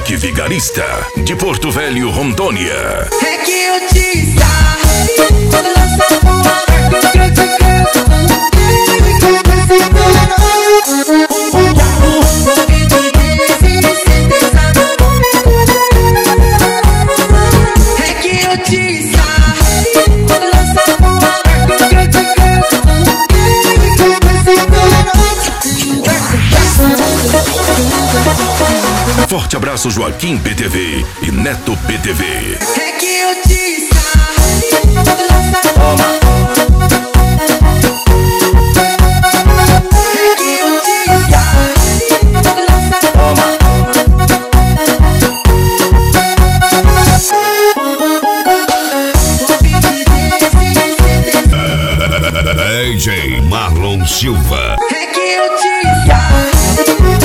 Rock Vigarista, de Porto Velho, Rondônia. É que eu te quando lança pro Forte abraço, Joaquim PTV e Neto PTV. É que eu te DJ Marlon Silva. É que eu te